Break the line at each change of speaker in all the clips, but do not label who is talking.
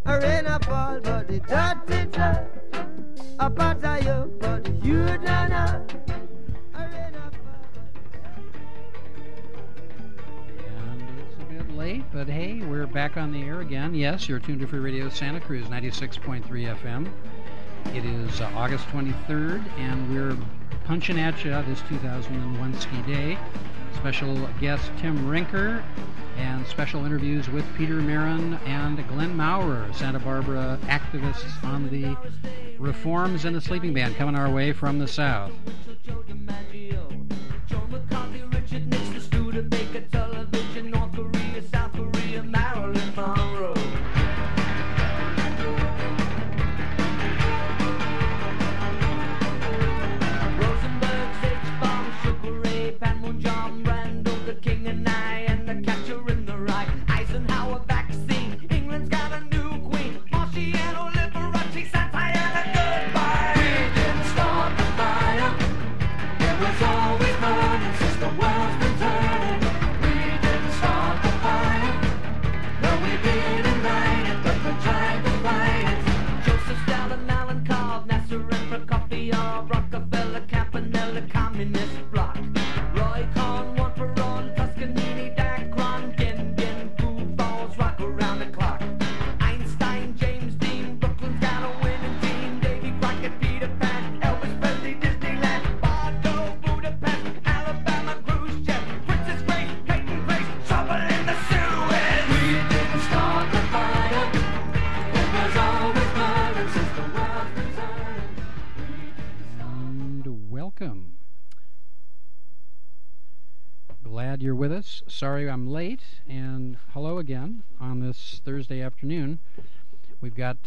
A rain a fall, but the dirty dirt. A part of you, but you don't know. A rain a fall.
And it's a bit late, but hey, we're back on the air again. Yes, you're tuned to Free Radio Santa Cruz, 96.3 FM. It is August 23rd, and we're punching at you this 2001 ski day. Special guest Tim Rinker, and special interviews with Peter Marin and Glenn Maurer, Santa Barbara activists on the reforms in the sleeping ban coming our way from the south. You're with us. Sorry I'm late, and hello again on this Thursday afternoon. We've got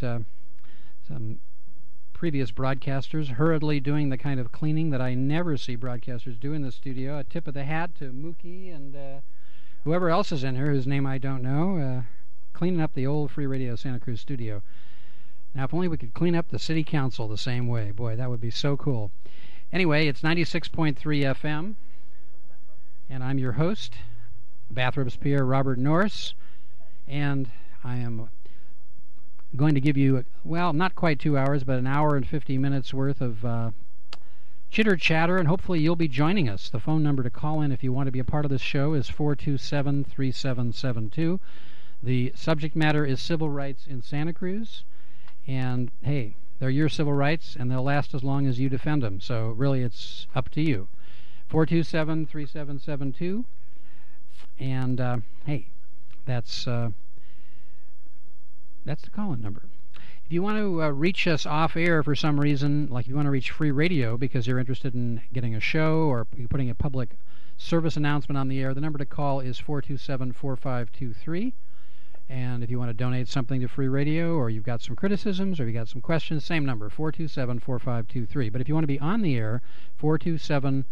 some previous broadcasters hurriedly doing the kind of cleaning that I never see broadcasters do in the studio. A tip of the hat to Mookie and whoever else is in here whose name I don't know, cleaning up the old Free Radio Santa Cruz studio. Now, if only we could clean up the city council the same way. Boy, that would be so cool. Anyway, it's 96.3 FM. And I'm your host, Bathrobes Pierre Robert Norris, and I am going to give you, well, not quite 2 hours, but an hour and 50 minutes worth of chitter-chatter, and hopefully you'll be joining us. The phone number to call in if you want to be a part of this show is 427-3772. The subject matter is civil rights in Santa Cruz, and hey, they're your civil rights, and they'll last as long as you defend them, so really it's up to you. 427-3772, and hey, that's the call-in number. If you want to reach us off air for some reason, like if you want to reach Free Radio because you're interested in getting a show or putting a public service announcement on the air, the number to call is 427-4523. And if you want to donate something to Free Radio, or you've got some criticisms, or you've got some questions, same number, 427-4523. But if you want to be on the air, 427-3772,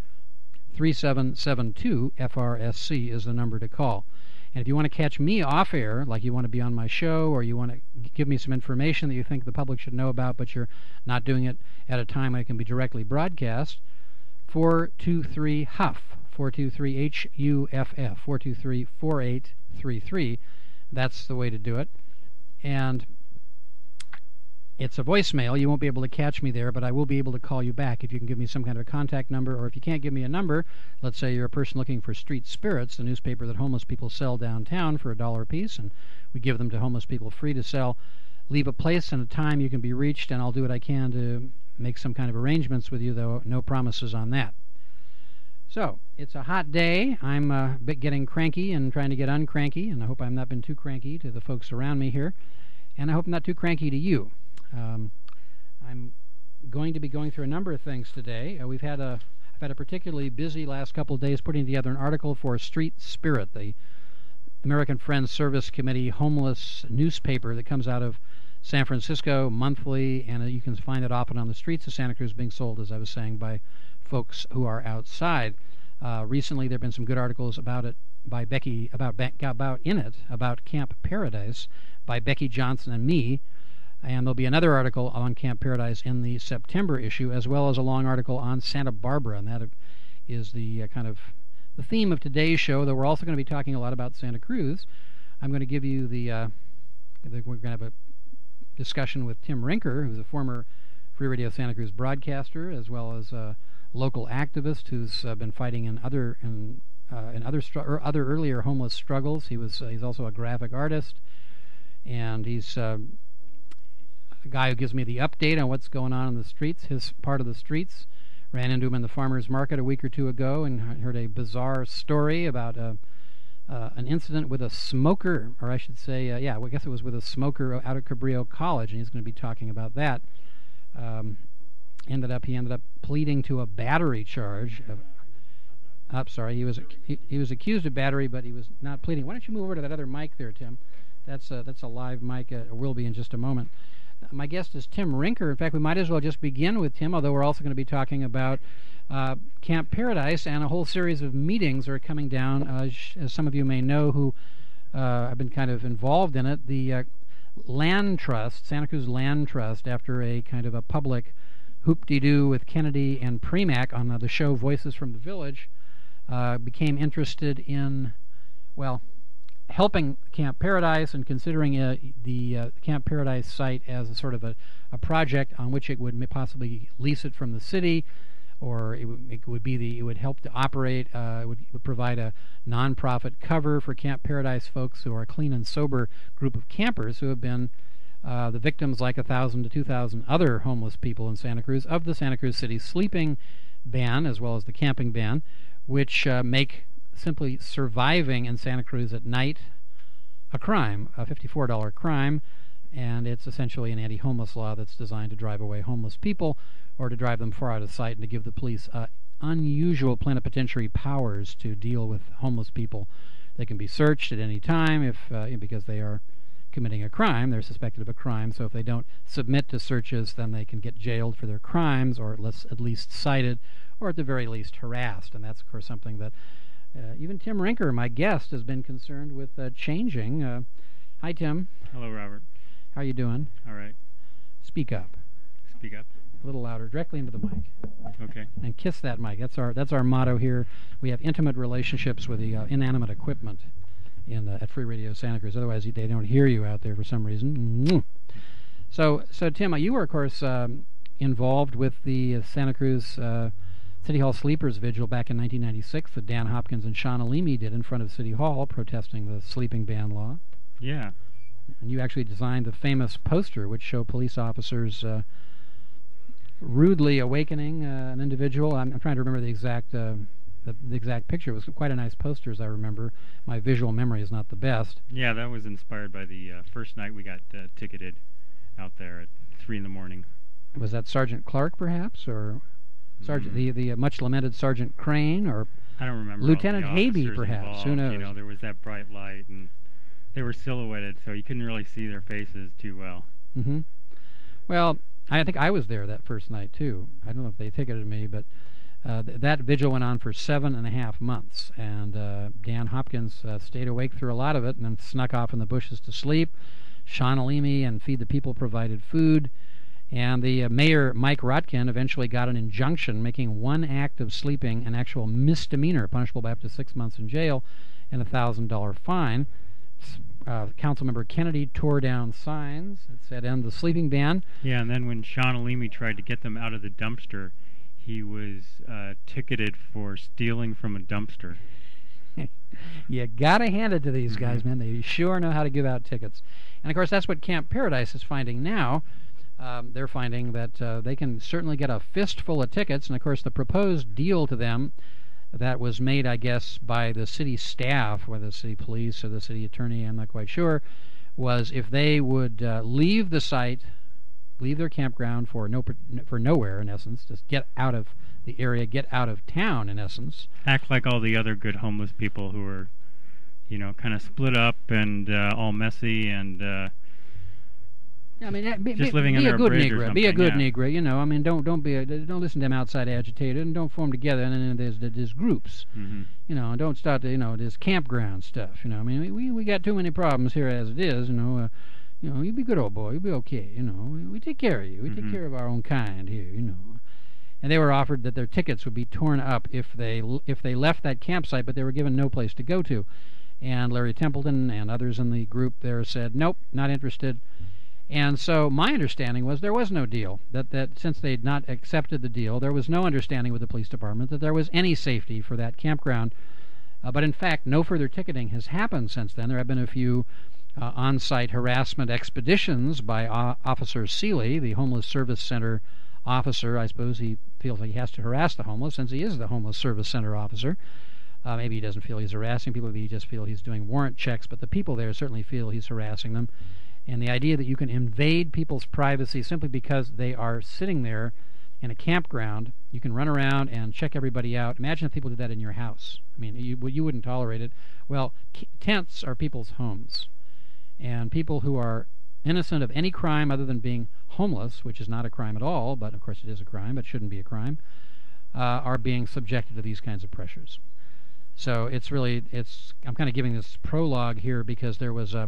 FRSC is the number to call. And if you want to catch me off air, like you want to be on my show, or you want to give me some information that you think the public should know about, but you're not doing it at a time when it can be directly broadcast, 423-HUFF, 423-HUFF, 423-4833. That's the way to do it. And it's a voicemail. You won't be able to catch me there, but I will be able to call you back if you can give me some kind of a contact number, or if you can't give me a number, let's say you're a person looking for Street Spirits, the newspaper that homeless people sell downtown for $1 a piece, and we give them to homeless people free to sell. Leave a place and a time you can be reached, and I'll do what I can to make some kind of arrangements with you, though no promises on that. So, it's a hot day. I'm a bit getting cranky and trying to get uncranky, and I hope I've not been too cranky to the folks around me here, and I hope I'm not too cranky to you. I'm going to be going through a number of things today. I've had a particularly busy last couple of days putting together an article for Street Spirit, the American Friends Service Committee homeless newspaper that comes out of San Francisco monthly, and you can find it often on the streets of Santa Cruz being sold, as I was saying, by folks who are outside. Recently, there have been some good articles about it by Becky, about Camp Paradise by Becky Johnson and me, and there'll be another article on Camp Paradise in the September issue, as well as a long article on Santa Barbara, and that is the kind of the theme of today's show, though we're also going to be talking a lot about Santa Cruz. I'm going to give you we're going to have a discussion with Tim Rinker, who's a former Free Radio Santa Cruz broadcaster, as well as a local activist who's been fighting in other earlier homeless struggles. He's also a graphic artist, and he's a guy who gives me the update on what's going on in the streets, his part of the streets. Ran into him in the farmer's market a week or two ago and heard a bizarre story about an incident with a smoker, or I should say, I guess it was with a smoker out at Cabrillo College, and he's going to be talking about that. He ended up pleading to a battery charge. He was accused of battery, but he was not pleading. Why don't you move over to that other mic there, Tim? That's a live mic. It will be in just a moment. My guest is Tim Rinker. In fact, we might as well just begin with Tim, although we're also going to be talking about Camp Paradise, and a whole series of meetings are coming down. As some of you may know who have been kind of involved in it, the Land Trust, Santa Cruz Land Trust, after a kind of a public hoop-de-doo with Kennedy and Premack on the show Voices from the Village, became interested in, helping Camp Paradise and considering the Camp Paradise site as a sort of a project on which it would possibly lease it from the city, or it would help to operate. It would provide a nonprofit cover for Camp Paradise folks who are a clean and sober group of campers who have been the victims, like 1,000 to 2,000 other homeless people in Santa Cruz, of the Santa Cruz City sleeping ban as well as the camping ban, which make simply surviving in Santa Cruz at night a crime, a $54 crime, and it's essentially an anti-homeless law that's designed to drive away homeless people or to drive them far out of sight and to give the police unusual plenipotentiary powers to deal with homeless people. They can be searched at any time because they are committing a crime. They're suspected of a crime, so if they don't submit to searches, then they can get jailed for their crimes, or at least cited, or at the very least harassed. And that's, of course, something that even Tim Rinker, my guest, has been concerned with changing. Hi, Tim.
Hello, Robert.
How are you doing?
All right.
Speak up.
Speak up.
A little louder, directly into the mic.
Okay.
And kiss that mic. That's our motto here. We have intimate relationships with the inanimate equipment at Free Radio Santa Cruz. Otherwise, they don't hear you out there for some reason. So Tim, you were, of course, involved with the Santa Cruz City Hall Sleepers Vigil back in 1996 that Dan Hopkins and Sean Alimi did in front of City Hall protesting the sleeping ban law.
Yeah.
And you actually designed the famous poster which showed police officers rudely awakening an individual. I'm trying to remember the exact picture. It was quite a nice poster, as I remember. My visual memory is not the best.
Yeah, that was inspired by the first night we got ticketed out there at 3 in the morning.
Was that Sergeant Clark, perhaps, or Sergeant the much lamented Sergeant Crane, or
I don't remember.
Lieutenant Habe, perhaps?
Involved.
Who knows?
You know, there was that bright light, and they were silhouetted, so you couldn't really see their faces too well.
Mm-hmm. Well, I think I was there that first night too. I don't know if they ticketed me, but that vigil went on for 7.5 months, and Dan Hopkins stayed awake through a lot of it, and then snuck off in the bushes to sleep. Sean Alimi and Feed the People provided food, and the mayor, Mike Rotkin, eventually got an injunction making one act of sleeping an actual misdemeanor, punishable by up to 6 months in jail and a $1,000 fine. Councilmember Kennedy tore down signs that said "End the sleeping ban."
Yeah, and then when Sean Alimi tried to get them out of the dumpster, he was ticketed for stealing from a dumpster.
You gotta hand it to these guys, man. They sure know how to give out tickets. And of course, that's what Camp Paradise is finding now. They're finding that they can certainly get a fistful of tickets, and of course, the proposed deal to them that was made, I guess, by the city staff, whether the city police or the city attorney, I'm not quite sure, was if they would leave the site, leave their campground for nowhere, in essence, just get out of the area, get out of town, in essence.
Act like all the other good homeless people who are, kind of split up and all messy and
I mean,
just living under a bridge or something.
Be a good Negro, I mean, don't listen to them outside agitated, and don't form together. And then there's groups, and don't start this campground stuff. I mean, we got too many problems here as it is. You be good old boy, you'll be okay. We take care of you. We take care of our own kind here. And they were offered that their tickets would be torn up if they left that campsite, but they were given no place to go to. And Larry Templeton and others in the group there said, nope, not interested. And so my understanding was there was no deal, that since they had not accepted the deal, there was no understanding with the police department that there was any safety for that campground. But in fact, no further ticketing has happened since then. There have been a few on-site harassment expeditions by Officer Seeley, the Homeless Service Center officer. I suppose he feels he has to harass the homeless since he is the Homeless Service Center officer. Maybe he doesn't feel he's harassing people, maybe he just feels he's doing warrant checks, but the people there certainly feel he's harassing them. And the idea that you can invade people's privacy simply because they are sitting there in a campground, you can run around and check everybody out. Imagine if people did that in your house. I mean, you wouldn't tolerate it. Well, tents are people's homes. And people who are innocent of any crime other than being homeless, which is not a crime at all, but of course it is a crime, but shouldn't be a crime, are being subjected to these kinds of pressures. So I'm kind of giving this prologue here because there was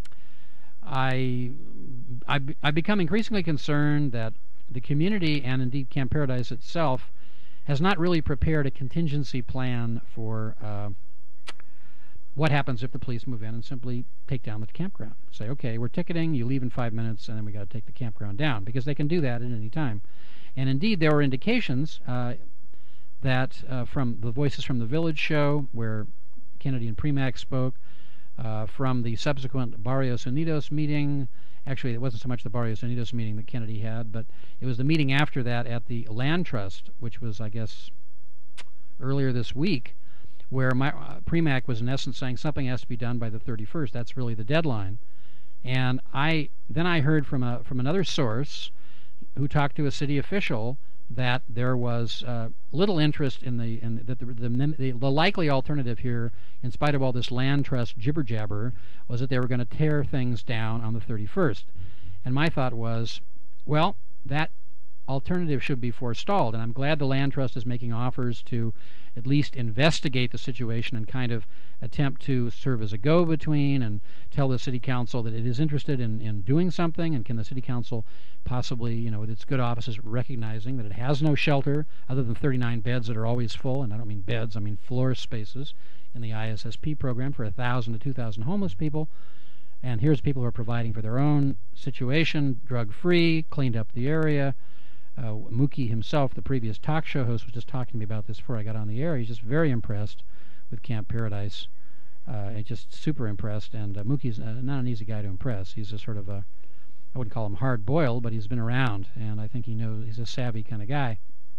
I've become increasingly concerned that the community, and indeed Camp Paradise itself, has not really prepared a contingency plan for what happens if the police move in and simply take down the campground. Say, okay, we're ticketing, you leave in 5 minutes, and then we got to take the campground down, because they can do that at any time. And indeed, there were indications that from the Voices from the Village show, where Kennedy and Premack spoke, from the subsequent Barrios Unidos meeting. Actually, it wasn't so much the Barrios Unidos meeting that Kennedy had, but it was the meeting after that at the Land Trust, which was, I guess, earlier this week, where Premack was in essence saying something has to be done by the 31st. That's really the deadline. And then I heard from another source who talked to a city official that there was little interest in the likely alternative here, in spite of all this land trust jibber jabber, was that they were going to tear things down on the 31st. And my thought was, well, that alternative should be forestalled, and I'm glad the land trust is making offers to at least investigate the situation and kind of attempt to serve as a go-between and tell the city council that it is interested in doing something, and can the city council possibly, with its good offices, recognizing that it has no shelter other than 39 beds that are always full, and I don't mean beds, I mean floor spaces in the ISSP program for 1,000 to 2,000 homeless people. And here's people who are providing for their own situation, drug-free, cleaned up the area. Mookie himself, the previous talk show host, was just talking to me about this before I got on the air. He's just very impressed with Camp Paradise. Just super impressed. And Mookie's not an easy guy to impress. He's a sort of I wouldn't call him hard-boiled, but he's been around, and I think he knows he's a savvy kind of guy.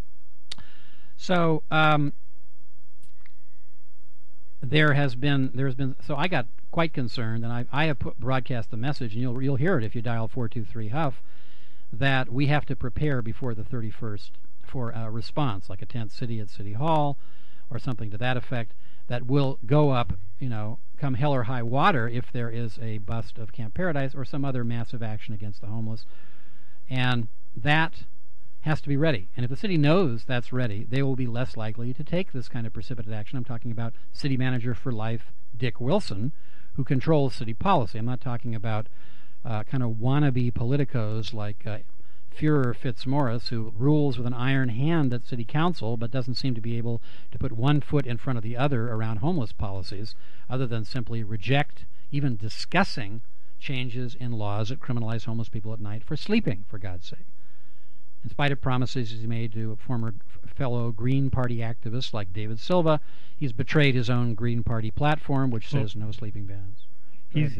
So so I got quite concerned, and I have broadcast the message, and you'll hear it if you dial 423 Huff, that we have to prepare before the 31st for a response, like a tent city at City Hall or something to that effect, that will go up, come hell or high water if there is a bust of Camp Paradise or some other massive action against the homeless. And that has to be ready. And if the city knows that's ready, they will be less likely to take this kind of precipitate action. I'm talking about city manager for life Dick Wilson, who controls city policy. I'm not talking about kind of wannabe politicos like Führer Fitzmaurice, who rules with an iron hand at city council but doesn't seem to be able to put one foot in front of the other around homeless policies, other than simply reject even discussing changes in laws that criminalize homeless people at night for sleeping, for God's sake. In spite of promises he made to a former fellow Green Party activist like David Silva, he's betrayed his own Green Party platform, which says no sleeping bans.
He's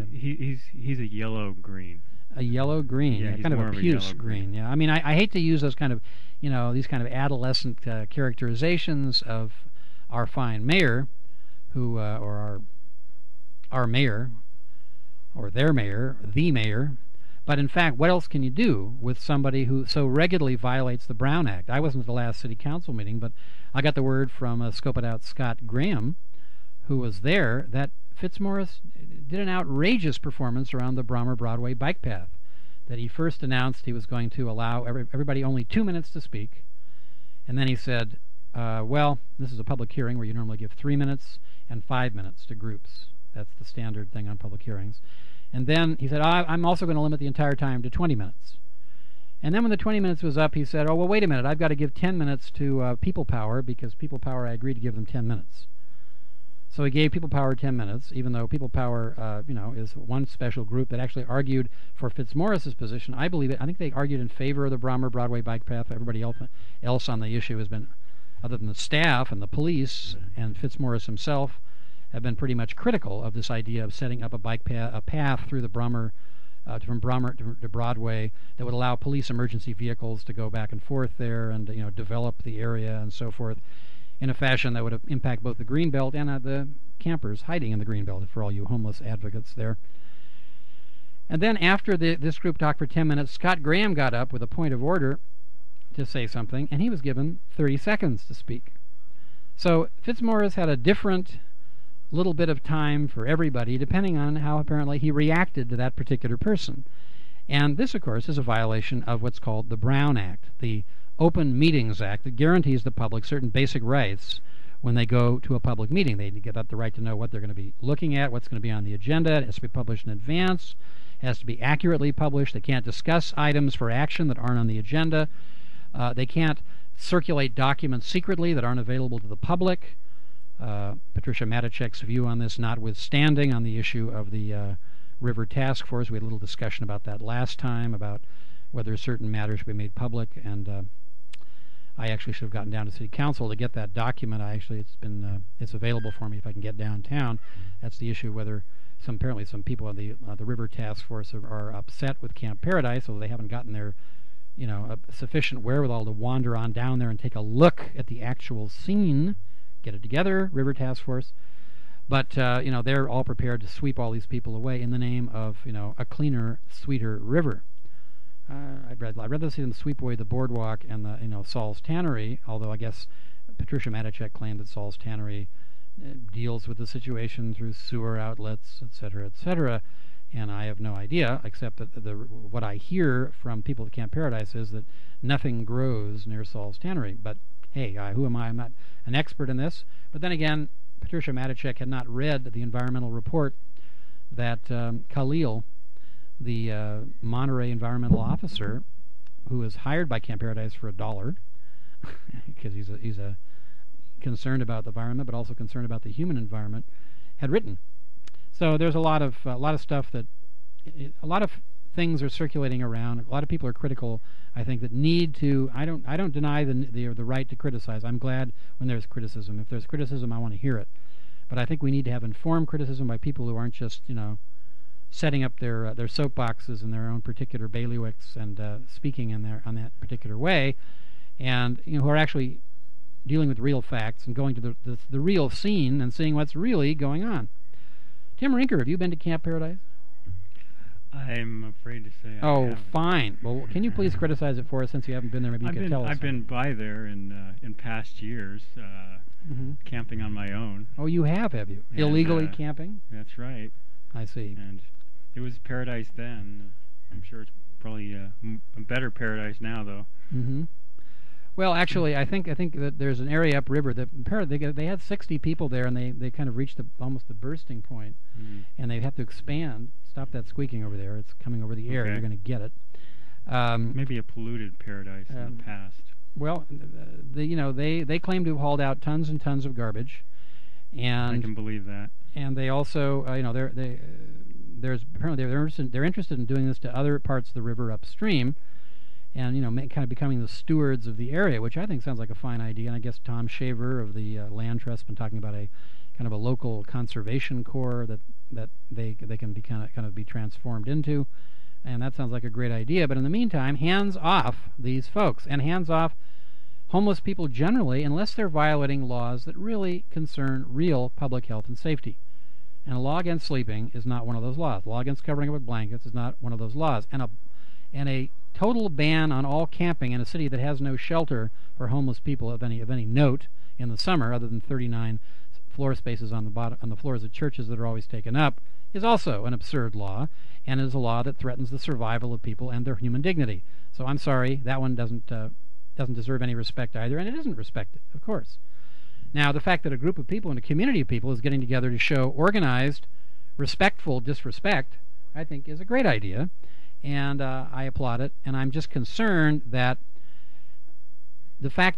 a yellow-green.
A yellow-green,
yeah,
kind of a puce green. Yeah, I mean, I hate to use those kind of, these kind of adolescent characterizations of our fine mayor, who or our mayor, or their mayor, the mayor. But in fact, what else can you do with somebody who so regularly violates the Brown Act? I wasn't at the last city council meeting, but I got the word from Scope It Out Scott Graham, who was there, that Fitzmaurice did an outrageous performance around the Brommer Broadway bike path, that he first announced he was going to allow everybody only 2 minutes to speak, and then he said, well, this is a public hearing where you normally give 3 minutes and 5 minutes to groups. That's the standard thing on public hearings. And then he said, I'm also going to limit the entire time to 20 minutes. And then when the 20 minutes was up, he said, oh, well, wait a minute, I've got to give 10 minutes to People Power, because People Power, I agreed to give them 10 minutes. So he gave People Power 10 minutes, even though People Power, is one special group that actually argued for Fitzmaurice's position. I believe it. I think they argued in favor of the Brommer Broadway bike path. Everybody else on the issue has been, other than the staff and the police and Fitzmaurice himself, have been pretty much critical of this idea of setting up a path through the Brommer, from Brommer to Broadway, that would allow police emergency vehicles to go back and forth there and develop the area and so forth, in a fashion that would impact both the Greenbelt and the campers hiding in the Greenbelt, for all you homeless advocates there. And then after this group talked for 10 minutes, Scott Graham got up with a point of order to say something, and he was given 30 seconds to speak. So Fitzmaurice had a different little bit of time for everybody, depending on how apparently he reacted to that particular person. And this, of course, is a violation of what's called the Brown Act, the Open Meetings Act, that guarantees the public certain basic rights when they go to a public meeting. They get the right to know what they're going to be looking at, what's going to be on the agenda. It has to be published in advance. It has to be accurately published. They can't discuss items for action that aren't on the agenda. They can't circulate documents secretly that aren't available to the public. Patricia Matichek's view on this notwithstanding, on the issue of the River Task Force. We had a little discussion about that last time, about whether certain matters should be made public, and I actually should have gotten down to City Council to get that document. It's available for me if I can get downtown. That's the issue, whether apparently some people on the River Task Force are upset with Camp Paradise, so they haven't gotten their sufficient wherewithal to wander on down there and take a look at the actual scene. Get it together, River Task Force. But they're all prepared to sweep all these people away in the name of a cleaner, sweeter river. I'd rather see them sweep away the boardwalk and the Saul's Tannery, although I guess Patricia Matichek claimed that Saul's Tannery deals with the situation through sewer outlets, etc., etc., and I have no idea, except that what I hear from people at Camp Paradise is that nothing grows near Saul's Tannery. But hey, who am I? I'm not an expert in this. But then again, Patricia Matichek had not read the environmental report that Khalil, the Monterey environmental officer, who was hired by Camp Paradise for $1, because he's a concerned about the environment, but also concerned about the human environment, had written. So there's a lot of stuff that a lot of things are circulating around. A lot of people are critical, I think, that need to. I don't deny the right to criticize. I'm glad when there's criticism. If there's criticism, I want to hear it. But I think we need to have informed criticism by people who aren't just setting up their soapboxes in their own particular bailiwicks and speaking on that particular way, and who are actually dealing with real facts and going to the real scene and seeing what's really going on. Tim Rinker, have you been to Camp Paradise?
I'm afraid to say I
Oh,
haven't.
fine. Well, can you please criticize it for us, since you haven't been there? Maybe you could tell us.
I've been by there in past years, camping on my own.
Oh, you have you?
And,
Illegally camping?
That's right.
I see.
And it was paradise then. I'm sure it's probably a better paradise now, though.
Mm-hmm. Well, actually, I think that there's an area upriver that they had 60 people there, and they kind of reached almost the bursting point, and they have to expand. Stop that squeaking over there! It's coming over the air.
Okay.
You're going to get it.
Maybe a polluted paradise in the past.
Well, they claim to have hauled out tons and tons of garbage, and
I can believe that.
And they also, they're interested in doing this to other parts of the river upstream, and kind of becoming the stewards of the area, which I think sounds like a fine idea. And I guess Tom Shaver of the Land Trust has been talking about a kind of a local conservation corps that they can be kind of be transformed into, and that sounds like a great idea. But in the meantime, hands off these folks, and hands off homeless people generally, unless they're violating laws that really concern real public health and safety. And a law against sleeping is not one of those laws. A law against covering up with blankets is not one of those laws. And a total ban on all camping in a city that has no shelter for homeless people of any note in the summer, other than 39 floor spaces on the floors of churches that are always taken up, is also an absurd law, and is a law that threatens the survival of people and their human dignity. So I'm sorry, that one doesn't deserve any respect either, and it isn't respected, of course. Now, the fact that a group of people and a community of people is getting together to show organized, respectful disrespect, I think is a great idea, and I applaud it. And I'm just concerned that the fact that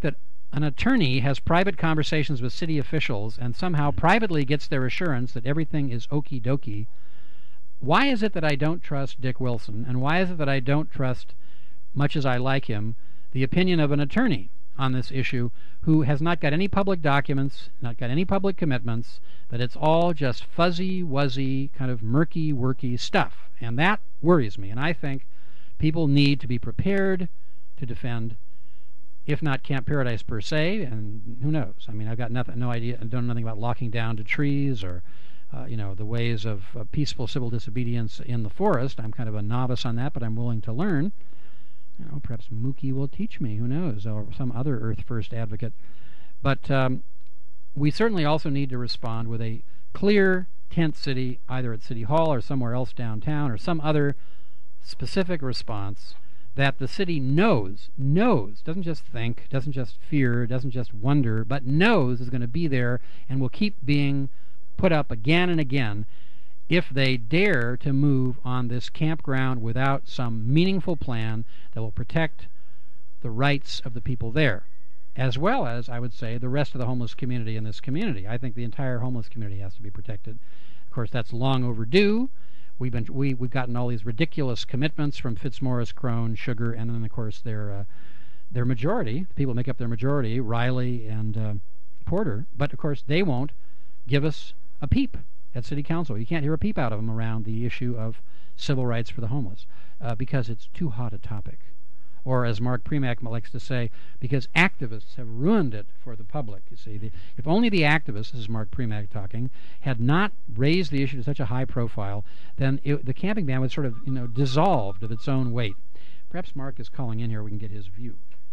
an attorney has private conversations with city officials and somehow privately gets their assurance that everything is okie dokie, why is it that I don't trust Dick Wilson, and why is it that I don't trust, much as I like him, the opinion of an attorney on this issue who has not got any public documents, not got any public commitments, that it's all just fuzzy-wuzzy, kind of murky-worky stuff? And that worries me, and I think people need to be prepared to defend, if not Camp Paradise per se, and who knows? I mean, I've got no idea, I don't know nothing about locking down to trees or, the ways of peaceful civil disobedience in the forest. I'm kind of a novice on that, but I'm willing to learn. Perhaps Mookie will teach me, who knows, or some other Earth First advocate. But we certainly also need to respond with a clear tent city, either at City Hall or somewhere else downtown, or some other specific response that the city knows, doesn't just think, doesn't just fear, doesn't just wonder, but knows is going to be there and will keep being put up again and again if they dare to move on this campground without some meaningful plan that will protect the rights of the people there, as well as, I would say, the rest of the homeless community in this community. I think the entire homeless community has to be protected. Of course, that's long overdue. We've gotten all these ridiculous commitments from Fitzmaurice, Crone, Sugar, and then of course their majority, the people who make up their majority, Riley and Porter. But of course they won't give us a peep at City Council. You can't hear a peep out of them around the issue of civil rights for the homeless because it's too hot a topic. Or as Mark Premack likes to say, because activists have ruined it for the public. You see, if only the activists, this is Mark Premack talking, had not raised the issue to such a high profile, then the camping ban would sort of, dissolved of its own weight. Perhaps Mark is calling in here. We can get his view.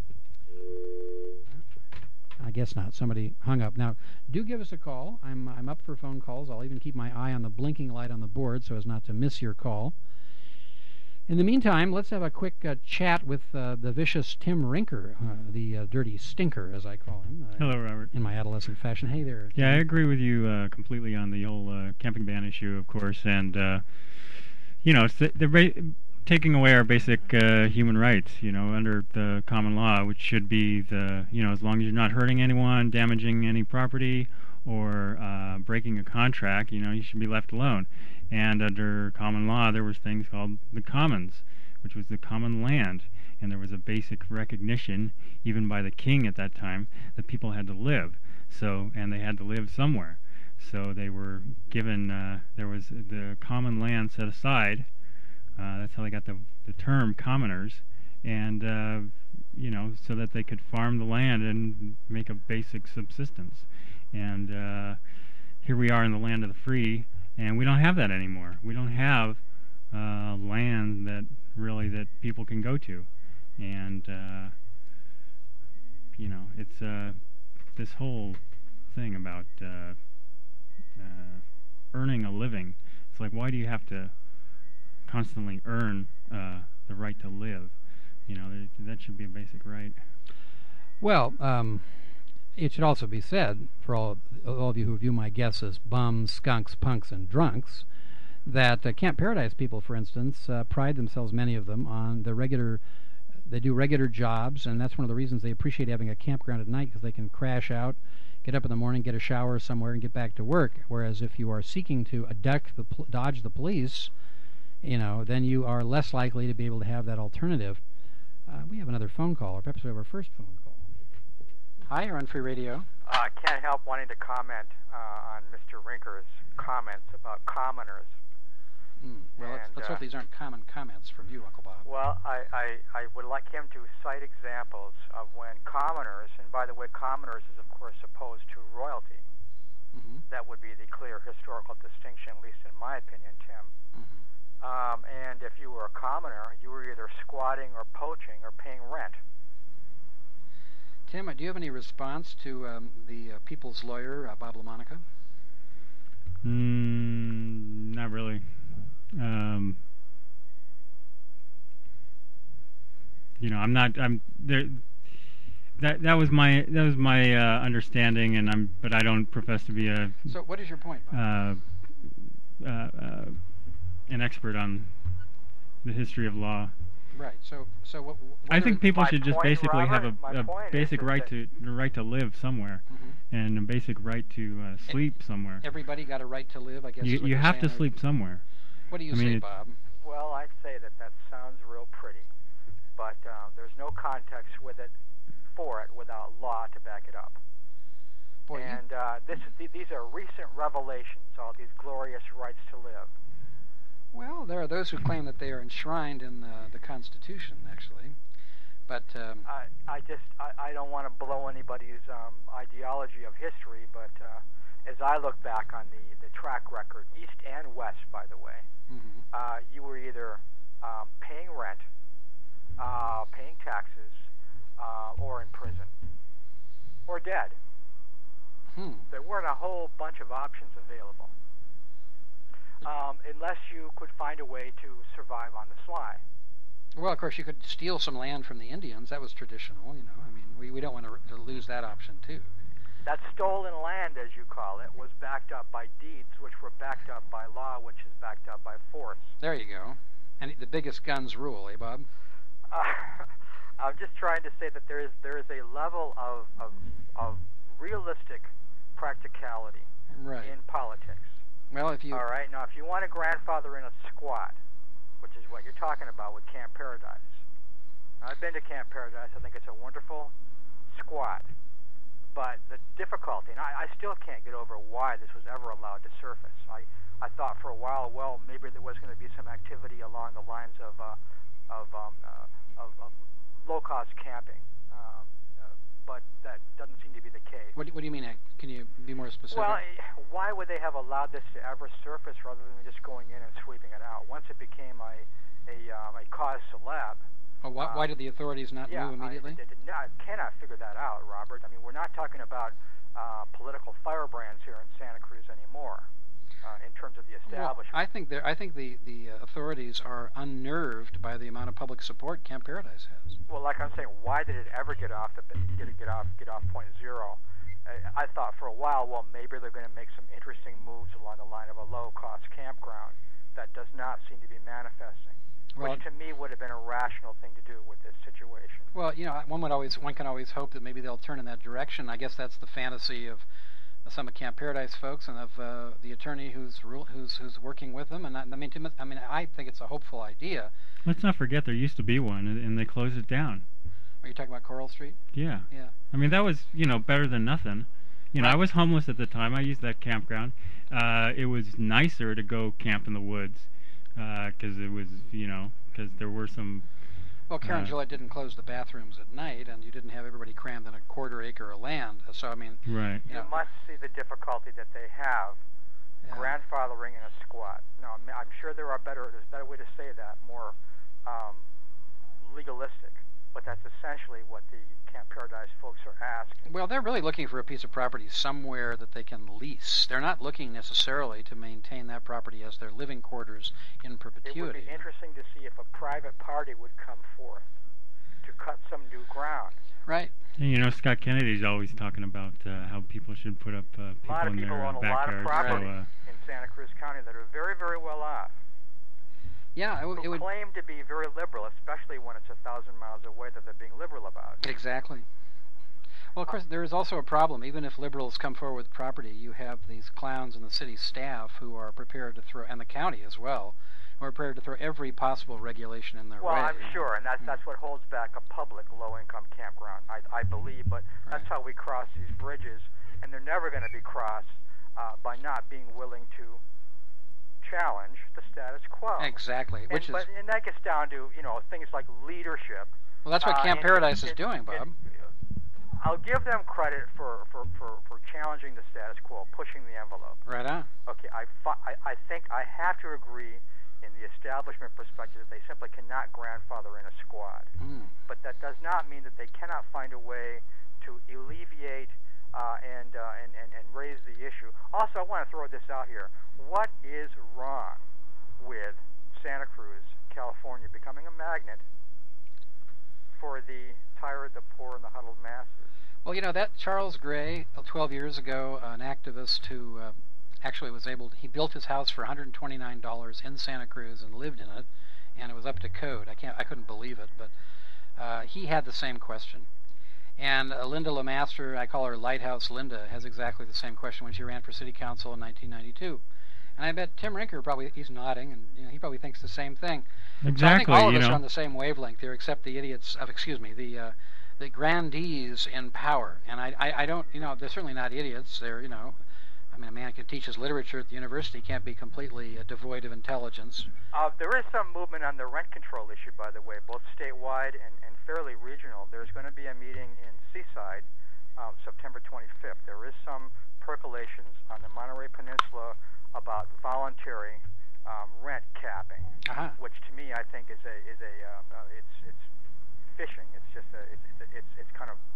I guess not. Somebody hung up. Now, do give us a call. I'm up for phone calls. I'll even keep my eye on the blinking light on the board so as not to miss your call. In the meantime, let's have a quick chat with the vicious Tim Rinker, the dirty stinker, as I call him.
Hello, Robert.
In my adolescent fashion. Hey there.
Yeah, I agree with you completely on the whole camping ban issue, of course, and they're taking away our basic human rights, under the common law, which should be as long as you're not hurting anyone, damaging any property, or breaking a contract, you should be left alone. And under common law, there was things called the commons, which was the common land, and there was a basic recognition, even by the king at that time, that people had to live. And they had to live somewhere. So they were given, there was the common land set aside. That's how they got the term commoners, and so that they could farm the land and make a basic subsistence. And here we are in the land of the free. And we don't have that anymore. We don't have land that people can go to, and it's this whole thing about earning a living. It's like, why do you have to constantly earn the right to live? That should be a basic right.
Well, it should also be said, for all of you who view my guests as bums, skunks, punks, and drunks, that Camp Paradise people, for instance, pride themselves, many of them, on they do regular jobs, and that's one of the reasons they appreciate having a campground at night, because they can crash out, get up in the morning, get a shower somewhere, and get back to work. Whereas if you are seeking to dodge the police, then you are less likely to be able to have that alternative. We have another phone call, or perhaps we have our first phone call. Hi, you're on Free Radio.
I can't help wanting to comment on Mr. Rinker's comments about commoners.
Well, let's hope these aren't common comments from you, Uncle Bob.
Well, I would like him to cite examples of when commoners, and by the way, commoners is of course opposed to royalty. Mm-hmm. That would be the clear historical distinction, at least in my opinion, Tim. Mm-hmm. And if you were a commoner, you were either squatting or poaching or paying rent.
Tim, do you have any response to the people's lawyer, Bob LaMonica?
Not really. I'm there. That was my understanding, but I don't profess to be a.
So, what is your point, Bob?
An expert on the history of law.
Right. So what
I think people
My
should just
point,
basically have
Robert, my
a
point
basic
is
right
that-
to live somewhere, and a basic right to sleep somewhere.
everybody got a right to live, I guess. is what
You
you're
have to
saying, or-
sleep somewhere.
What do you
I mean,
say,
it's-
Bob?
Well, I say that sounds real pretty, but there's no context for it without law to back it up.
Boy,
And these are recent revelations, all these glorious rights to live.
well, there are those who claim that they are enshrined in the Constitution, actually. But
I don't want to blow anybody's ideology of history, but as I look back on the track record, east and west, by the way, you were either paying rent, paying taxes, or in prison, or dead. There weren't a whole bunch of options available, unless you could find a way to survive on the sly.
well, of course, you could steal some land from the Indians. That was traditional, you know. I mean, we don't want to lose that option too.
That stolen land, as you call it, was backed up by deeds, which were backed up by law, which is backed up by force.
There you go. And the biggest guns rule, eh, Bob?
I'm just trying to say that there is a level of realistic practicality
Right.
in politics.
Well, if you
All right. Now, if you want to grandfather in a squat, which is what you're talking about with Camp Paradise, I've been to Camp Paradise. I think it's a wonderful squat. But the difficulty, and I still can't get over why this was ever allowed to surface. I thought for a while, well, maybe there was going to be some activity along the lines of low-cost camping, but that doesn't seem to be the case.
what do you mean? Can you be more specific?
Well, why would they have allowed this to ever surface rather than just going in and sweeping it out? Once it became a cause célèbre.
Why did the authorities not move immediately?
I cannot figure that out, Robert. I mean, we're not talking about political firebrands here in Santa Cruz anymore, in terms of the establishment.
Well, I think the authorities are unnerved by the amount of public support Camp Paradise has.
Well, like I'm saying, why did it ever get off point zero? I thought for a while, well, maybe they're going to make some interesting moves along the line of a low-cost campground. That does not seem to be manifesting.
Well,
which to me would have been a rational thing to do with this situation.
Well, you know, one can always hope that maybe they'll turn in that direction. I guess that's the fantasy of some of Camp Paradise folks and of the attorney who's working with them. And I think it's a hopeful idea.
Let's not forget there used to be one, and they closed it down.
Are you talking about Coral Street?
Yeah.
Yeah.
I mean, that was, better than nothing.
Right.
I was homeless at the time. I used that campground. It was nicer to go camp in the woods, because it was, because there were some...
Well, Karen Gillette didn't close the bathrooms at night, and you didn't have everybody crammed in a quarter acre of land. So, I mean...
Right.
You must see the difficulty that they have grandfathering in a squat. Now, I'm sure there's a better way to say that, more legalistic. But that's essentially what the Camp Paradise folks are asking.
Well, they're really looking for a piece of property somewhere that they can lease. They're not looking necessarily to maintain that property as their living quarters in perpetuity.
It would be interesting to see if a private party would come forth to cut some new ground.
Right.
And, Scott Kennedy's always talking about how people should put up people
a lot of
in
people
their
own a lot of
backyards.
property
So,
in Santa Cruz County that are very, very well off.
Yeah, it would
claim to be very liberal, especially when it's 1,000 miles away that they're being liberal about.
Exactly. Well, of course, there is also a problem. Even if liberals come forward with property, you have these clowns in the city staff who are prepared to throw, and the county as well, who are prepared to throw every possible regulation in their way.
Well, I'm sure, and that's what holds back a public low-income campground, I believe. But that's how we cross these bridges, and they're never going to be crossed by not being willing to challenge the status quo.
Exactly.
And that gets down to things like leadership.
Well, that's what Camp Paradise is doing, Bob.
I'll give them credit for challenging the status quo, pushing the envelope.
Right on.
Okay, I think I have to agree in the establishment perspective that they simply cannot grandfather in a squad. But that does not mean that they cannot find a way to alleviate and raise the issue. Also, I want to throw this out here. What is wrong with Santa Cruz, California, becoming a magnet for the tired, the poor, and the huddled masses?
Well, that Charles Gray, 12 years ago, an activist who actually was he built his house for $129 in Santa Cruz and lived in it, and it was up to code. I couldn't believe believe it, but he had the same question. And Linda LeMaster, I call her Lighthouse Linda, has exactly the same question when she ran for city council in 1992. And I bet Tim Rinker probably, he's nodding, and he probably thinks the same thing.
Exactly.
So I think all of us are on the same wavelength here, except the idiots of, the grandees in power. And I don't, they're certainly not idiots. They're, I mean, a man can teach his literature at the university can't be completely devoid of intelligence.
There is some movement on the rent control issue, by the way, both statewide and fairly regional. There's going to be a meeting in Seaside September 25th. There is some percolations on the Monterey Peninsula about voluntary rent capping, which to me I think is it's fishing. It's just it's kind of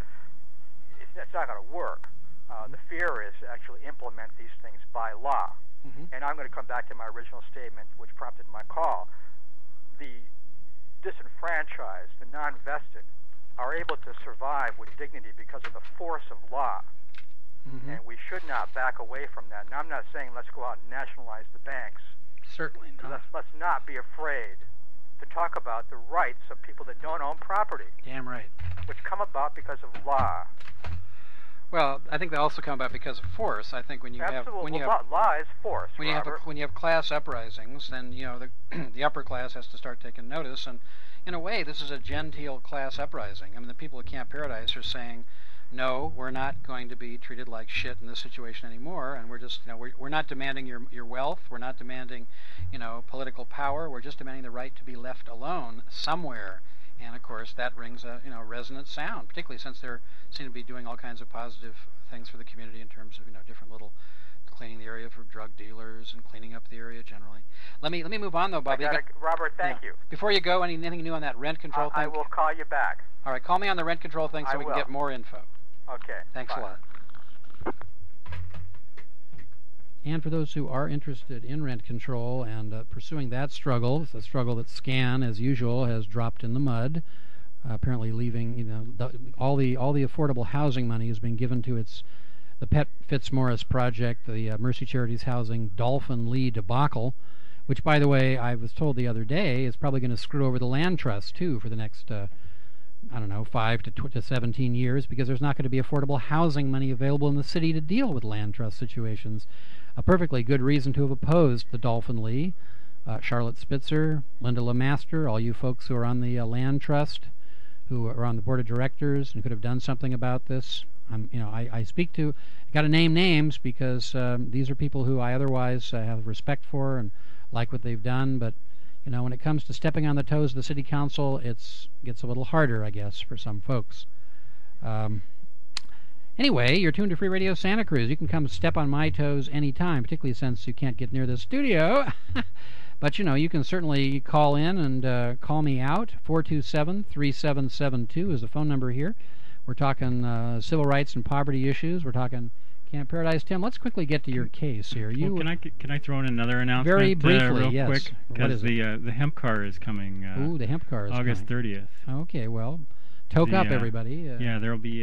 it's not going to work. The fear is to actually implement these things by law. And I'm going to come back to my original statement, which prompted my call. The disenfranchised, the non-vested, are able to survive with dignity because of the force of law. And we should not back away from that. And I'm not saying let's go out and nationalize the banks.
Certainly not.
Let's not be afraid to talk about the rights of people that don't own property.
Damn right.
Which come about because of law.
Well, I think they also come about because of force. I think when you have
law is force.
When you have class uprisings, then the upper class has to start taking notice. And in a way, this is a genteel class uprising. I mean, the people at Camp Paradise are saying, no, we're not going to be treated like shit in this situation anymore, and we're just, we're not demanding your wealth, we're not demanding, political power, we're just demanding the right to be left alone somewhere. And of course, that rings a, resonant sound, particularly since they seem to be doing all kinds of positive things for the community in terms of, different little cleaning the area for drug dealers and cleaning up the area generally. Let me move on though, Bobby.
Robert, thank you.
Before you go, anything new on that rent control thing?
I will call you back.
All right, call me on the rent control thing so we can get more info.
Okay.
Thanks a lot. And for those who are interested in rent control and pursuing that struggle, it's a struggle that SCAN, as usual, has dropped in the mud, apparently leaving, all the affordable housing money has been given to the Pet Fitzmaurice project, the Mercy Charities Housing Dolphin Lee debacle, which, by the way, I was told the other day is probably going to screw over the land trust, too, for the next 5 to 17 years, because there's not going to be affordable housing money available in the city to deal with land trust situations. A perfectly good reason to have opposed the Dolphin Lee. Charlotte Spitzer, Linda LeMaster, all you folks who are on the land trust, who are on the board of directors and could have done something about this. I speak to, got to name names because these are people who I otherwise have respect for and like what they've done, but when it comes to stepping on the toes of the city council, it gets a little harder, I guess, for some folks. Anyway, you're tuned to Free Radio Santa Cruz. You can come step on my toes anytime, particularly since you can't get near the studio. But, you can certainly call in and call me out. 427-3772 is the phone number here. We're talking civil rights and poverty issues. We're talking Camp Paradise. Tim, let's quickly get to your case here.
Can I throw in another announcement?
Very briefly,
real
yes.
quick? Because the hemp car is coming.
The hemp car is
August
coming.
30th.
Okay, well, toke up, everybody.
There will be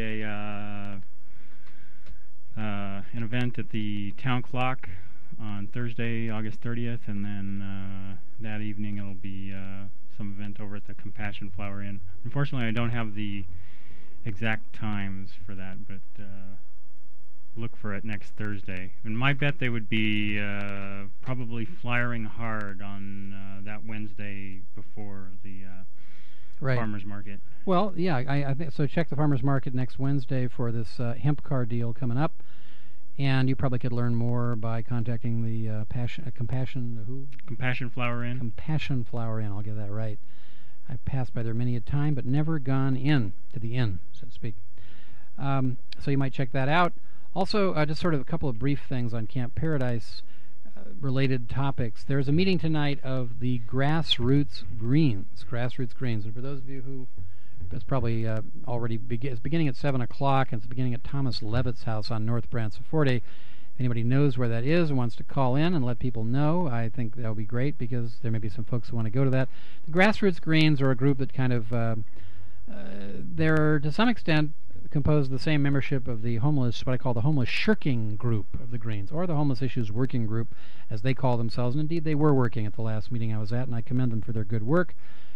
an event at the Town Clock on Thursday, August 30th, and then that evening it'll be some event over at the Compassion Flower Inn. Unfortunately, I don't have the exact times for that, but look for it next Thursday. And my bet they would be probably flyering hard on that Wednesday before the farmers market.
Well, yeah, I think so. Check the farmers market next Wednesday for this hemp car deal coming up, and you probably could learn more by contacting the Compassion Flower Inn. Compassion Flower Inn. I'll get that right. I've passed by there many a time, but never gone in to the inn, so to speak. So you might check that out. Also, just sort of a couple of brief things on Camp Paradise related topics. There's a meeting tonight of the Grassroots Greens. And for those of you who, it's probably already it's beginning at 7 o'clock, and it's beginning at Thomas Levitt's house on North Branciforte. If anybody knows where that is and wants to call in and let people know, I think that would be great, because there may be some folks who want to go to that. The Grassroots Greens are a group that kind of, they're to some extent composed of the same membership of the homeless, what I call the homeless shirking group of the Greens, or the homeless issues working group, as they call themselves. And indeed, they were working at the last meeting I was at, and I commend them for their good work.